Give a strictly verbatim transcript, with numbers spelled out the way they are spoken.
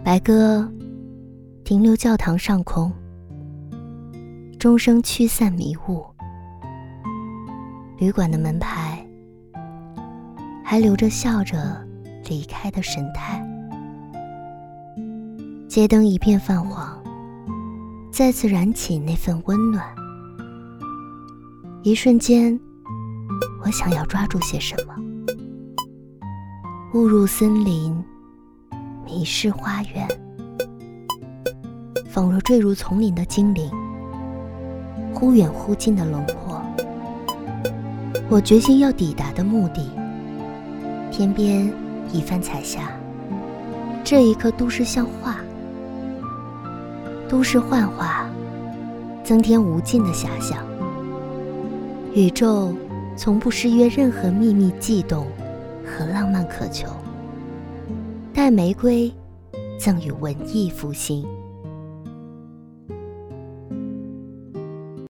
白鸽停留教堂上空，钟声驱散迷雾。旅馆的门牌还留着笑着离开的神态。街灯一片泛黄，再次燃起那份温暖。一瞬间，我想要抓住些什么。误入森林，迷失花园，仿若坠入丛林的精灵，忽远忽近的轮廓。我决心要抵达的目的，天边一番彩霞，这一刻都市像画，都市幻化，增添无尽的遐想。宇宙从不失约任何秘密悸动和浪漫渴求，待玫瑰赠予文艺复兴。